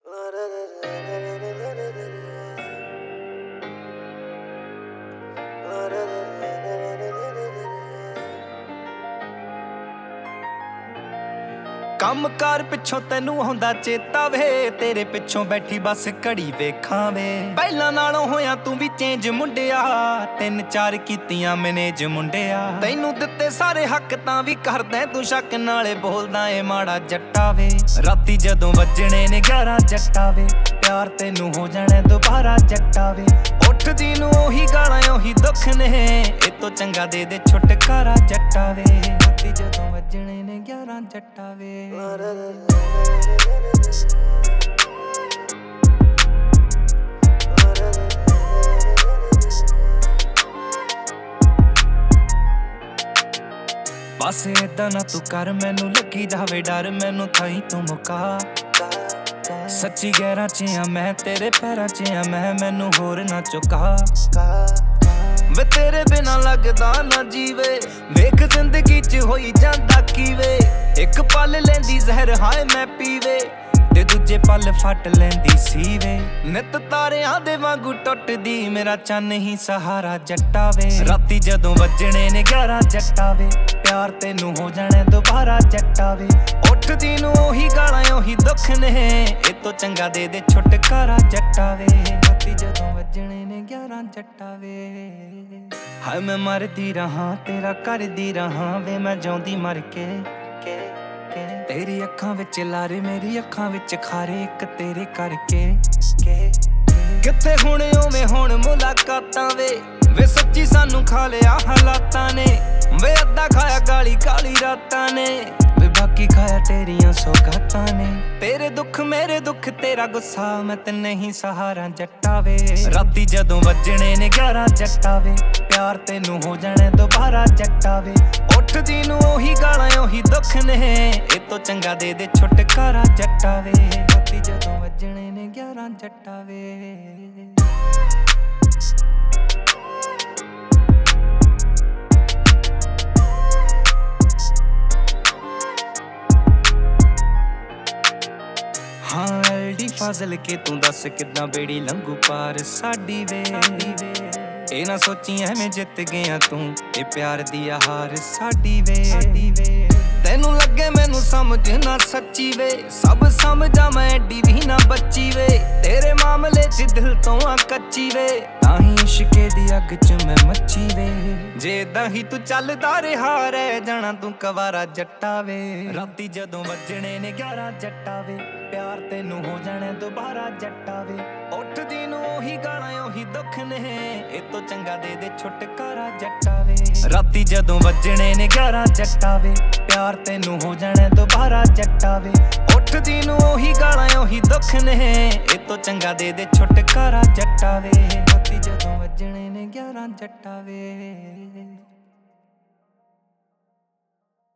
ਕੰਮ ਕਾਰ ਪਿੱਛੋਂ ਤੈਨੂੰ ਹੁੰਦਾ ਚੇਤਾ ਵੇ, ਤੇਰੇ ਪਿੱਛੋਂ ਬੈਠੀ ਬਸ ਘੜੀ ਵੇਖਾਂ ਵੇ। ਪਹਿਲਾਂ ਨਾਲੋਂ ਹੋਇਆ ਤੂੰ ਵੀ ਚੇਂਜ ਮੁੰਡਿਆ, 3-4 ਕੀਤੀਆਂ ਮੈਨੇਜ ਮੁੰਡਿਆ। ਤੈਨੂੰ ਦਿੱਤੇ ਸਾਰੇ ਹੱਕ ਤਾਂ ਵੀ ਕਰਦਾ ਤੂੰ ਸ਼ੱਕ, ਨਾਲੇ ਬੋਲਦਾ ਏ ਮਾੜਾ ਜੱਟਾ ਵੇ। ਰਾਤੀ ਜਦੋਂ ਵੱਜਣੇ ਨੇ 11 ਜੱਟਾ ਵੇ, ਪਿਆਰ ਤੈਨੂੰ ਹੋ ਜਾਣਾ ਦੁਬਾਰਾ ਜੱਟਾ ਵੇ। ਉੱਠਦੀ ਨੂੰ ਉਹੀ ਗਾਲਾਂ ਉਹੀ ਦੁੱਖ ਨੇ, ਇਹ ਤੋਂ ਚੰਗਾ ਦੇ ਦੇ ਛੁਟਕਾਰਾ ਜੱਟਾ ਵੇ। ਰਾਤੀ ਜਦੋਂ ਵੱਜਣੇ ਨੇ 11 ਜੱਟਾ ਵੇ। ਬਸ ਏਦਾਂ ਨਾ ਤੂੰ ਕਰ, ਮੈਨੂੰ ਲੱਗੀ ਜਾਵੇ ਡਰ, ਮੈਨੂੰ ਥਾਈ ਤੂੰ ਮੁਕਾ। ਸੱਚੀ ਗਹਿਰਾਂ ਚ ਆ ਮੈਂ, ਤੇਰੇ ਪੈਰਾਂ ਚ ਆ ਮੈਂ, ਮੈਨੂੰ ਹੋਰ ਨਾ ਚੁਕਾ। ਵੇ ਤੇਰੇ ਬਿਨਾ ਲੱਗਦਾ ਨਾ ਜੀਵੇ, ਵੇਖ ਜ਼ਿੰਦਗੀ ਚ ਹੋਈ ਜਾਂਦਾ ਕੀ ਵੇ। ਇੱਕ ਪਲ ਲੈਂਦੀ ਜ਼ਹਿਰ ਹਾਏ ਮੈਂ ਪੀਵੇ, ਤੇ ਦੂਜੇ ਪਲ ਫੱਟ ਲੈਂਦੀ ਸੀ ਵੇ। ਨਿੱਤ ਤਾਰਿਆਂ ਦੇ ਵਾਂਗੂ ਟੁੱਟਦੀ, ਮੇਰਾ ਚੰਨ ਹੀ ਸਹਾਰਾ ਜੱਟਾ ਵੇ। ਰਾਤੀ ਜਦੋਂ ਵੱਜਣੇ ਨੇ 11 ਜੱਟਾ ਵੇ, ਪਿਆਰ ਤੈਨੂੰ ਹੋ ਜਾਣਾ ਦੁਬਾਰਾ ਜੱਟਾ ਵੇ। ਉੱਠਦੀ ਨੂੰ ਉਹੀ ਗਾਲਾਂ ਉਹੀ ਦੁੱਖ ਨੇ, ਇਹ ਤੋਂ ਚੰਗਾ ਦੇ ਦੇ ਛੁਟਕਾਰਾ ਜੱਟਾ ਵੇ। ਰਾਤੀ ਜਦੋਂ ਵੱਜਣੇ ਨੇ 11 ਜੱਟਾ ਵੇ। ਹਾਏ ਮੈਂ ਮਰਦੀ ਰਹਾਂ ਤੇਰਾ ਕਰਦੀ ਰਹਾਂ ਵੇ, ਮੈਂ ਜਿਉਂਦੀ ਮਰ ਕੇ। ਤੇਰੀ ਅੱਖਾਂ ਵਿੱਚ ਲਾਰੇ ਮੇਰੀ ਅੱਖਾਂ ਵਿੱਚ ਖਾਰੇ, ਇੱਕ ਤੇਰੇ ਕਰਕੇ। ਕਿੱਥੇ ਹੁਣ ਉਵੇਂ ਹੁਣ ਮੁਲਾਕਾਤਾਂ ਵੇ, ਵੇ ਸੱਚੀ ਸਾਨੂੰ ਖਾ ਲਿਆ ਹਾਲਾਤਾਂ ਨੇ। ਵੇ ਅੱਧਾ ਖਾਇਆ ਗਾਲੀ ਕਾਲੀ ਰਾਤਾਂ ਨੇ, ਵੇ ਬਾਕੀ ਖਾਇਆ ਤੇਰੀਆਂ ਸੌਗਾਤਾਂ ਨੇ। ਤੇਰੇ ਦੁੱਖ ਮੇਰੇ ਦੁੱਖ ਤੇਰਾ ਗੁੱਸਾ, ਮੈਂ ਤੇ ਨਹੀਂ ਸਹਾਰਾ ਜੱਟਾ ਵੇ। ਰਾਤੀ ਜਦੋਂ ਵੱਜਣੇ ਨੇ 11 ਜੱਟਾ ਵੇ, ਪਿਆਰ ਤੈਨੂੰ ਹੋ ਜਾਣਾ ਦੁਬਾਰਾ ਜੱਟਾ ਵੇ। ਉੱਠਦੀ ਨੂੰ ਉਹੀ ਗਾਲਾਂ ਉਹੀ ਦੁੱਖ ਨੇ, ਇਹ ਤੋਂ ਚੰਗਾ ਦੇ ਦੇ ਛੁਟਕਾਰਾ ਜੱਟਾ ਵੇ। ਰਾਤੀ ਜਦੋਂ ਵੱਜਣੇ ਨੇ 11 ਜੱਟਾ ਵੇ। ਹਾਂ ਐਲਡੀ ਫਾਜ਼ਲ ਕੇ ਤੂੰ ਦੱਸ ਕਿੱਦਾਂ ਬੇੜੀ ਲੰਘੂ ਪਾਰ ਸਾਡੀ ਵੇ। ਇਹ ਨਾ ਸੋਚੀ ਐਵੇਂ ਜਿੱਤ ਗਿਆ ਤੂੰ, ਇਹ ਪਿਆਰ ਦੀ ਆ ਹਾਰ ਸਾਡੀ ਵੇ। ਤੈਨੂੰ ਲੱਗੇ ਮੈਨੂੰ ਸਮਝ ਨਾ ਸੱਚੀ ਵੇ, ਸਭ ਸਮਝਾਂ ਮੈਂ ਐਡੀ ਵੀ ਨਾ ਬੱਚੀ ਵੇ। ਤੇਰੇ ਮਾਮਲੇ 'ਚ ਦਿਲ ਤੋਂ ਆ ਕੱਚੀ ਵੇ, ਤਾਂ ਹੀ ਇਸ਼ਕੇ ਦੀ ਅੱਗ 'ਚ ਮੈਂ ਮੱਚੀ ਵੇ। ਜੇ ਏਦਾਂ ਹੀ ਤੂੰ ਚੱਲਦਾ ਰਿਹਾ ਰਹਿ ਜਾਣਾ ਤੂੰ ਕਵਾਰਾ ਜੱਟਾ ਵੇ। ਰਾਤੀ ਜਦੋਂ ਵੱਜਣੇ ਨੇ 11 ਜੱਟਾ ਵੇ, ਪਿਆਰ ਤੈਨੂੰ ਹੋ ਜਾਣਾ ਦੁਬਾਰਾ ਜੱਟਾ ਵੇ। ਉੱਠਦੀ ਨੂੰ ਉਹੀ ਗਾਲਾਂ ਉਹੀ ਦੁੱਖ ਨੇ, ਇਹ ਤੋਂ ਚੰਗਾ ਦੇ ਦੇ ਛੁਟਕਾਰਾ ਜੱਟਾ ਵੇ। ਰਾਤੀ ਜਦੋਂ ਵੱਜਣੇ ਨੇ 11 ਜੱਟਾ ਵੇ, ਪਿਆਰ ਤੈਨੂੰ ਹੋ ਜਾਣਾ ਦੁਬਾਰਾ ਜੱਟਾ ਵੇ। ਉੱਠਦੀ ਨੂੰ ਉਹੀ ਗਾਲਾਂ ਉਹੀ ਦੁੱਖ ਨੇ, ਇਹ ਤੋਂ ਚੰਗਾ ਦੇ ਦੇ ਛੁਟਕਾਰਾ ਜੱਟਾ ਵੇ। ਰਾਤੀ ਜਦੋਂ ਵੱਜਣੇ ਨੇ 11 ਜੱਟਾ ਵੇ।